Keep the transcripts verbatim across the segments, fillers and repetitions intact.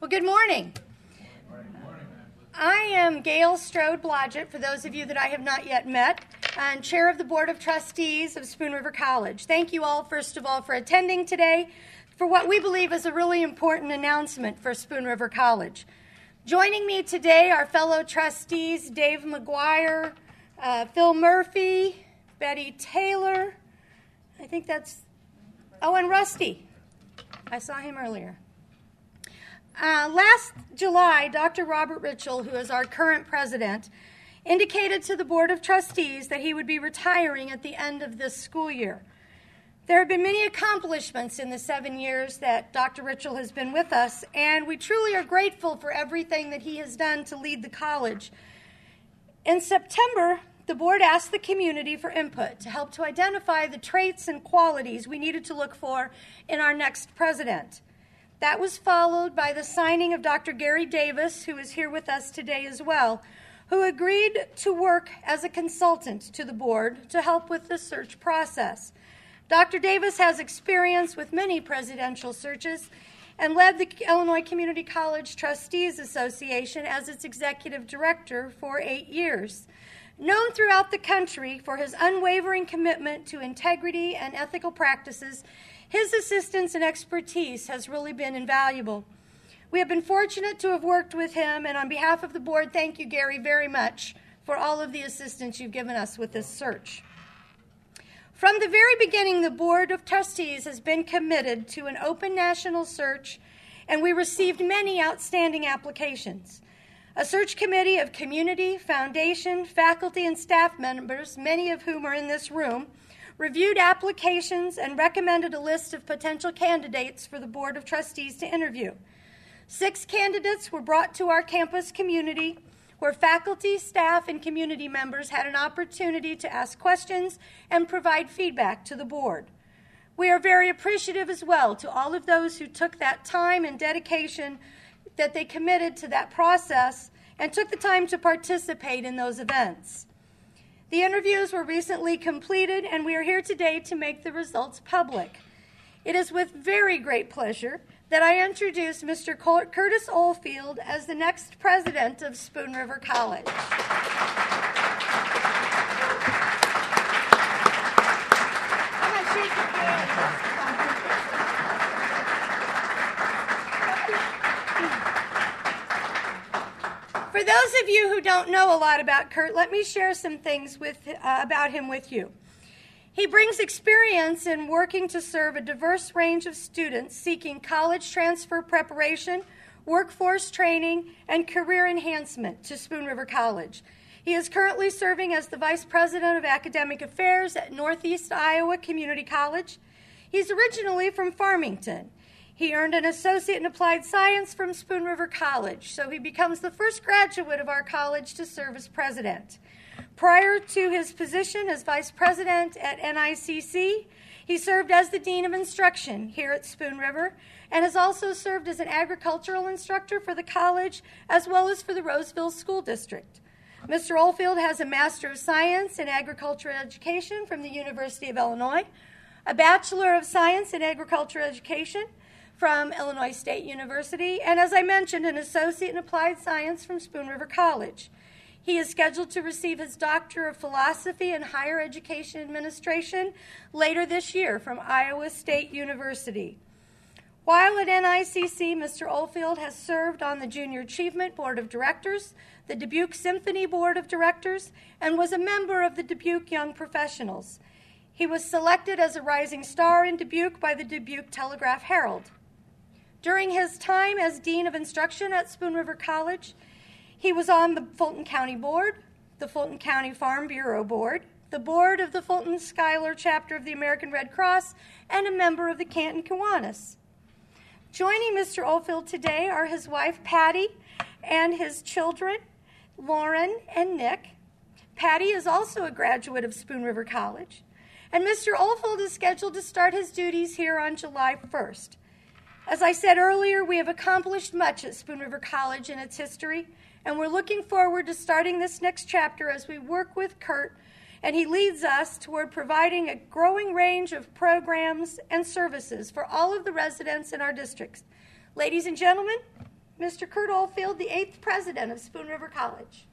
Well, good morning. I am Gail Strode Blodgett, for those of you that I have not yet met, and Chair of the Board of Trustees of Spoon River College. Thank you all, first of all, for attending today for what we believe is a really important announcement for Spoon River College. Joining me today are fellow trustees Dave McGuire, uh, Phil Murphy, Betty Taylor, I think that's, oh, and Rusty. I saw him earlier. Uh, last July, Doctor Robert Ritchell, who is our current president, indicated to the Board of Trustees that he would be retiring at the end of this school year. There have been many accomplishments in the seven years that Doctor Ritchell has been with us, and we truly are grateful for everything that he has done to lead the college. In September, the board asked the community for input to help to identify the traits and qualities we needed to look for in our next president. That was followed by the signing of Doctor Gary Davis, who is here with us today as well, who agreed to work as a consultant to the board to help with the search process. Doctor Davis has experience with many presidential searches and led the Illinois Community College Trustees Association as its executive director for eight years. Known throughout the country for his unwavering commitment to integrity and ethical practices, his assistance and expertise has really been invaluable. We have been fortunate to have worked with him, and on behalf of the board, thank you, Gary, very much for all of the assistance you've given us with this search. From the very beginning, the Board of Trustees has been committed to an open national search, and we received many outstanding applications. A search committee of community, foundation, faculty, and staff members, many of whom are in this room, reviewed applications and recommended a list of potential candidates for the Board of Trustees to interview. Six candidates were brought to our campus community where faculty, staff, and community members had an opportunity to ask questions and provide feedback to the board. We are very appreciative as well to all of those who took that time and dedication that they committed to that process and took the time to participate in those events. The interviews were recently completed, and we are here today to make the results public. It is with very great pleasure that I introduce Mister Curtis Oldfield as the next president of Spoon River College. For those of you who don't know a lot about Kurt, let me share some things with, uh, about him with you. He brings experience in working to serve a diverse range of students seeking college transfer preparation, workforce training, and career enhancement to Spoon River College. He is currently serving as the Vice President of Academic Affairs at Northeast Iowa Community College. He's originally from Farmington. He earned an Associate in Applied Science from Spoon River College, so he becomes the first graduate of our college to serve as president. Prior to his position as Vice President at N I C C, he served as the Dean of Instruction here at Spoon River and has also served as an agricultural instructor for the college as well as for the Roseville School District. Mister Oldfield has a Master of Science in Agricultural Education from the University of Illinois, a Bachelor of Science in Agricultural Education from Illinois State University, and as I mentioned, an Associate in Applied Science from Spoon River College. He is scheduled to receive his Doctor of Philosophy in Higher Education Administration later this year from Iowa State University. While at N I C C, Mister Oldfield has served on the Junior Achievement Board of Directors, the Dubuque Symphony Board of Directors, and was a member of the Dubuque Young Professionals. He was selected as a rising star in Dubuque by the Dubuque Telegraph-Herald. During his time as Dean of Instruction at Spoon River College, he was on the Fulton County Board, the Fulton County Farm Bureau Board, the board of the Fulton Schuyler chapter of the American Red Cross, and a member of the Canton Kiwanis. Joining Mister Oldfield today are his wife, Patty, and his children, Lauren and Nick. Patty is also a graduate of Spoon River College, and Mister Oldfield is scheduled to start his duties here on July first. As I said earlier, we have accomplished much at Spoon River College in its history, and we're looking forward to starting this next chapter as we work with Kurt, and he leads us toward providing a growing range of programs and services for all of the residents in our districts. Ladies and gentlemen, Mister Kurt Oldfield, the eighth president of Spoon River College.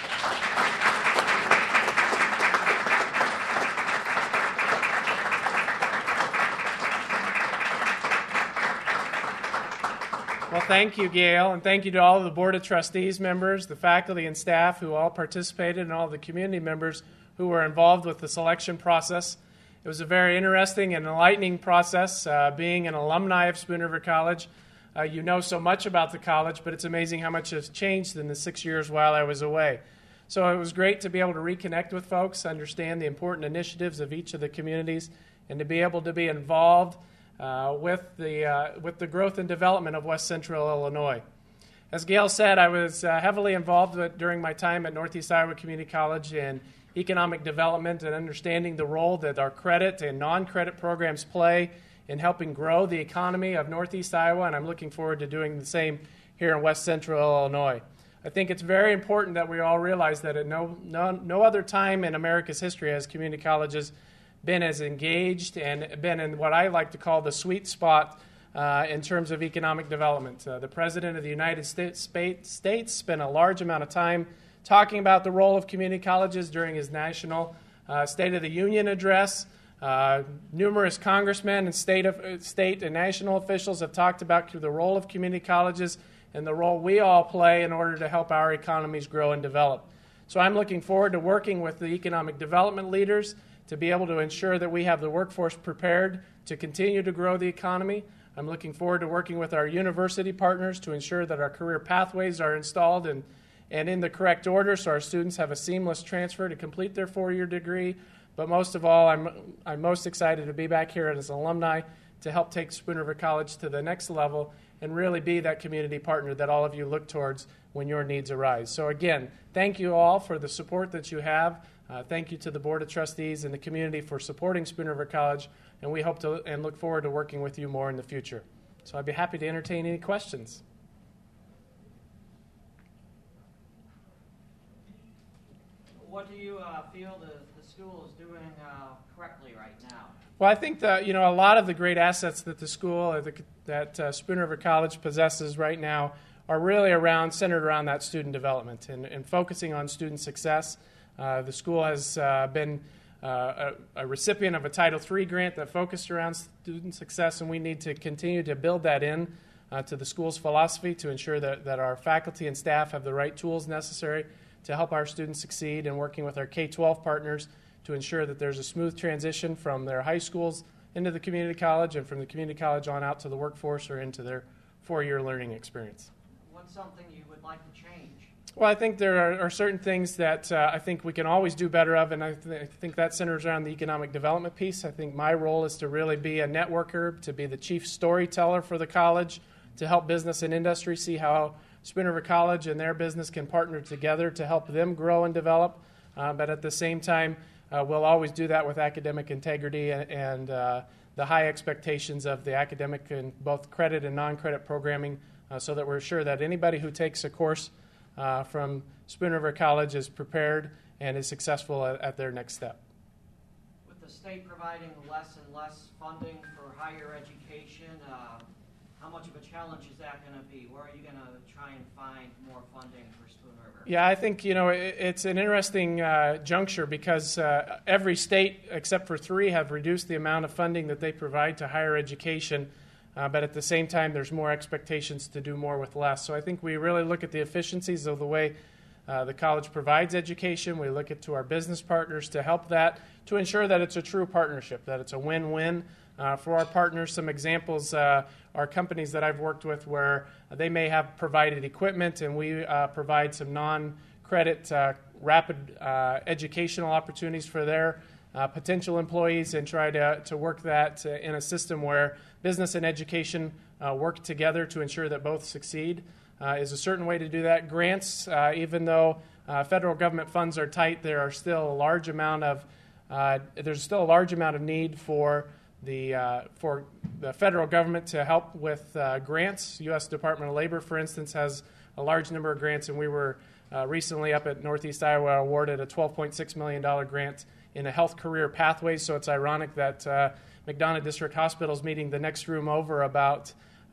Well, thank you, Gail, and thank you to all of the Board of Trustees members, the faculty and staff who all participated, and all the community members who were involved with the selection process. It was a very interesting and enlightening process. Uh, being an alumni of Spoon River College, uh, you know so much about the college, but it's amazing how much has changed in the six years while I was away. So it was great to be able to reconnect with folks, understand the important initiatives of each of the communities, and to be able to be involved Uh, with the uh, with the growth and development of West Central Illinois. As Gail said, I was uh, heavily involved with, during my time at Northeast Iowa Community College in economic development and understanding the role that our credit and non-credit programs play in helping grow the economy of Northeast Iowa, and I'm looking forward to doing the same here in West Central Illinois. I think it's very important that we all realize that at no, no, no other time in America's history has community colleges been as engaged and been in what I like to call the sweet spot uh, in terms of economic development. Uh, the President of the United States, States spent a large amount of time talking about the role of community colleges during his national uh, State of the Union address. Uh, numerous congressmen and state, of, state and national officials have talked about the role of community colleges and the role we all play in order to help our economies grow and develop. So I'm looking forward to working with the economic development leaders to be able to ensure that we have the workforce prepared to continue to grow the economy. I'm looking forward to working with our university partners to ensure that our career pathways are installed and, and in the correct order so our students have a seamless transfer to complete their four-year degree. But most of all, I'm, I'm most excited to be back here as an alumni to help take Spoon River College to the next level and really be that community partner that all of you look towards when your needs arise. So again, thank you all for the support that you have. Uh, thank you to the Board of Trustees and the community for supporting Spoon River College, and we hope to and look forward to working with you more in the future. So I'd be happy to entertain any questions. What do you uh, feel the, the school is doing uh, correctly right now? Well, I think that, you know, a lot of the great assets that the school, uh, the, that uh, Spoon River College possesses right now are really around, centered around that student development and, and focusing on student success. Uh, the school has uh, been uh, a, a recipient of a Title three grant that focused around student success, and we need to continue to build that in uh, to the school's philosophy to ensure that, that our faculty and staff have the right tools necessary to help our students succeed, and working with our K twelve partners to ensure that there's a smooth transition from their high schools into the community college and from the community college on out to the workforce or into their four-year learning experience. What's something you would like to change? Well, I think there are, are certain things that uh, I think we can always do better of, and I, th- I think that centers around the economic development piece. I think my role is to really be a networker, to be the chief storyteller for the college, to help business and industry see how Spoon River College and their business can partner together to help them grow and develop. Uh, but at the same time, uh, we'll always do that with academic integrity and, and uh, the high expectations of the academic and both credit and non-credit programming uh, so that we're sure that anybody who takes a course Uh, from Spoon River College is prepared and is successful at, at their next step. With the state providing less and less funding for higher education, uh, how much of a challenge is that going to be? Where are you going to try and find more funding for Spoon River? Yeah, I think, you know, it, it's an interesting uh, juncture because uh, every state except for three have reduced the amount of funding that they provide to higher education. Uh, but at the same time, there's more expectations to do more with less. So I think we really look at the efficiencies of the way uh, the college provides education. We look at to our business partners to help that, to ensure that it's a true partnership, that it's a win-win uh, for our partners. Some examples uh, are companies that I've worked with where they may have provided equipment and we uh, provide some non-credit uh, rapid uh, educational opportunities for their Uh, potential employees and try to, to work that uh, in a system where business and education uh, work together to ensure that both succeed uh, is a certain way to do that. Grants, uh, even though uh, federal government funds are tight, there are still a large amount of uh, there's still a large amount of need for the uh, for the federal government to help with uh, grants. U S Department of Labor, for instance, has a large number of grants, and we were uh, recently up at Northeast Iowa awarded a twelve point six million dollars grant in a health career pathway. So it's ironic that uh, McDonough District Hospital is meeting the next room over about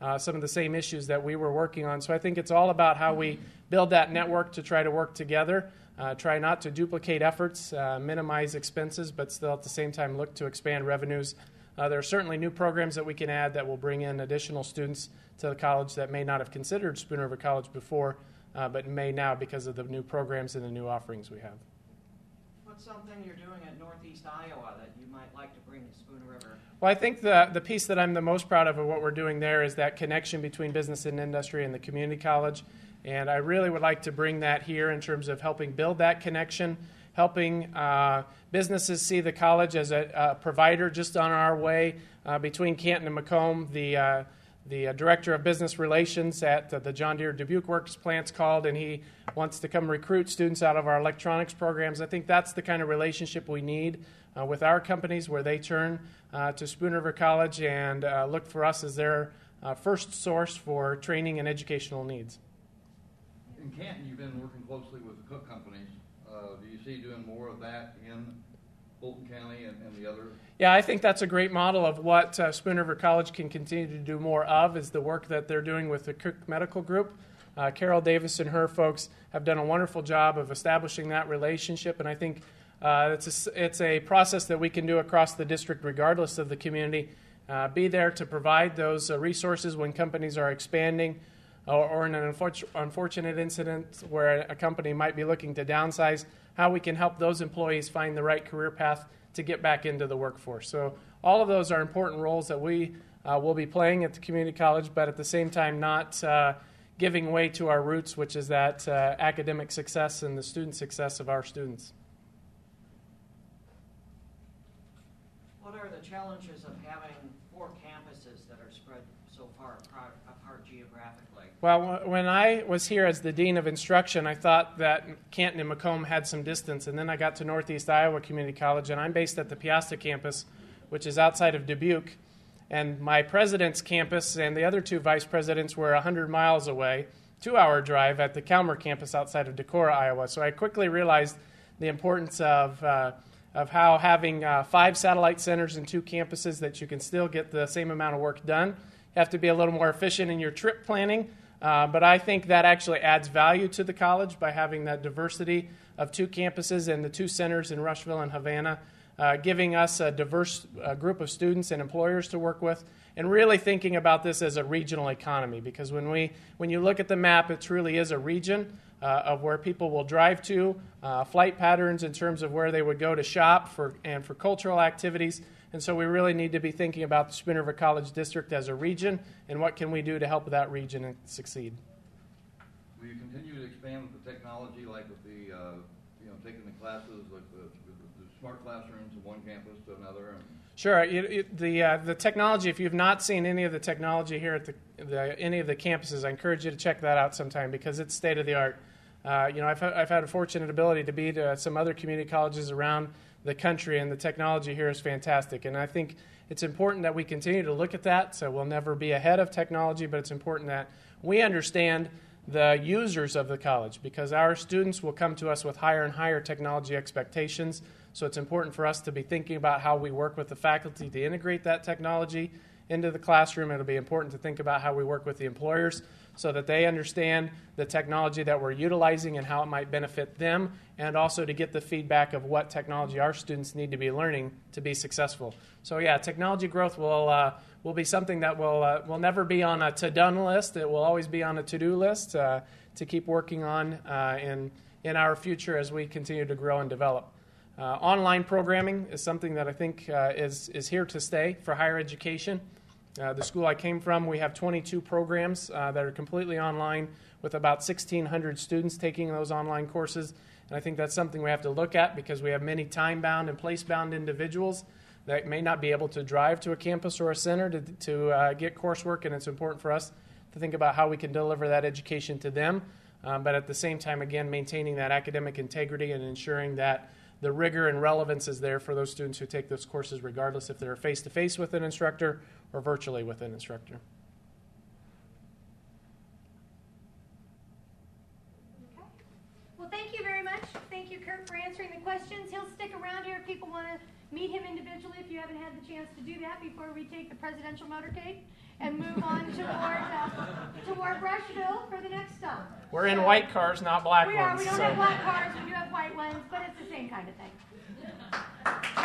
uh, some of the same issues that we were working on. So I think it's all about how we build that network to try to work together, uh, try not to duplicate efforts, uh, minimize expenses, but still at the same time look to expand revenues. Uh, there are certainly new programs that we can add that will bring in additional students to the college that may not have considered Spoon River College before, uh, but may now because of the new programs and the new offerings we have. What's something you're doing at Northeast Iowa that you might like to bring to Spoon River? Well, I think the, the piece that I'm the most proud of of what we're doing there is that connection between business and industry and the community college. And I really would like to bring that here in terms of helping build that connection, helping uh, businesses see the college as a, a provider just on our way uh, between Canton and Macomb. The uh, the uh, director of business relations at uh, the John Deere Dubuque Works plant's called, and he wants to come recruit students out of our electronics programs. I think that's the kind of relationship we need uh, with our companies, where they turn uh, to Spoon River College and uh, look for us as their uh, first source for training and educational needs. In Canton, you've been working closely with the Cook companies. Uh, do you see doing more of that in Fulton County and, and the other? Yeah, I think that's a great model of what uh, Spoon River College can continue to do more of, is the work that they're doing with the Cook Medical Group. Uh, Carol Davis and her folks have done a wonderful job of establishing that relationship, and I think uh, it's, a, it's a process that we can do across the district regardless of the community. Uh, be there to provide those uh, resources when companies are expanding, or, or in an unfor- unfortunate incident where a company might be looking to downsize, how we can help those employees find the right career path to get back into the workforce. So all of those are important roles that we uh, will be playing at the community college, but at the same time not uh, giving way to our roots, which is that uh, academic success and the student success of our students. What are the challenges of having four campuses that are spread so far apart, apart geographically? Well, when I was here as the Dean of Instruction, I thought that Canton and Macomb had some distance, and then I got to Northeast Iowa Community College, and I'm based at the Piasta campus, which is outside of Dubuque, and my president's campus and the other two vice presidents were one hundred miles away, two-hour drive at the Calmer campus outside of Decorah, Iowa. So I quickly realized the importance of uh, of how having uh, five satellite centers and two campuses that you can still get the same amount of work done. You have to be a little more efficient in your trip planning. Uh, but I think that actually adds value to the college by having that diversity of two campuses and the two centers in Rushville and Havana, uh, giving us a diverse uh, group of students and employers to work with, and really thinking about this as a regional economy. Because when we, when you look at the map, it truly is a region uh, of where people will drive to, uh, flight patterns in terms of where they would go to shop for and for cultural activities. And so we really need to be thinking about the Spoon River College District as a region, and what can we do to help that region succeed. Will you continue to expand with the technology, like with the, uh, you know, taking the classes, like the, the, the smart classrooms from one campus to another? And Sure. It, it, the uh, the technology, if you've not seen any of the technology here at the, the any of the campuses, I encourage you to check that out sometime because it's state of the art. Uh, you know, I've, I've had a fortunate ability to be to some other community colleges around the country, and the technology here is fantastic. And I think it's important that we continue to look at that. So we'll never be ahead of technology, but it's important that we understand the users of the college, because our students will come to us with higher and higher technology expectations. So it's important for us to be thinking about how we work with the faculty to integrate that technology into the classroom. It'll be important to think about how we work with the employers so that they understand the technology that we're utilizing and how it might benefit them, and also to get the feedback of what technology our students need to be learning to be successful. So yeah, technology growth will uh, will be something that will uh, will never be on a to-done list. It will always be on a to-do list uh, to keep working on uh, in in our future as we continue to grow and develop. Uh, online programming is something that I think uh, is is here to stay for higher education. Uh, the school I came from, we have twenty-two programs uh, that are completely online with about sixteen hundred students taking those online courses. And I think that's something we have to look at because we have many time-bound and place-bound individuals that may not be able to drive to a campus or a center to, to uh, get coursework, and it's important for us to think about how we can deliver that education to them, um, but at the same time, again, maintaining that academic integrity and ensuring that the rigor and relevance is there for those students who take those courses, regardless if they're face-to-face with an instructor or virtually with an instructor. Okay. Well, thank you very much. Thank you. Thank you, Kurt, for answering the questions. He'll stick around here if people want to meet him individually, if you haven't had the chance to do that before we take the presidential motorcade and move on toward, uh, toward Brushville for the next stop. We're in So, white cars, not black we ones. are. We don't so. have black cars. We do have white ones, but it's the same kind of thing.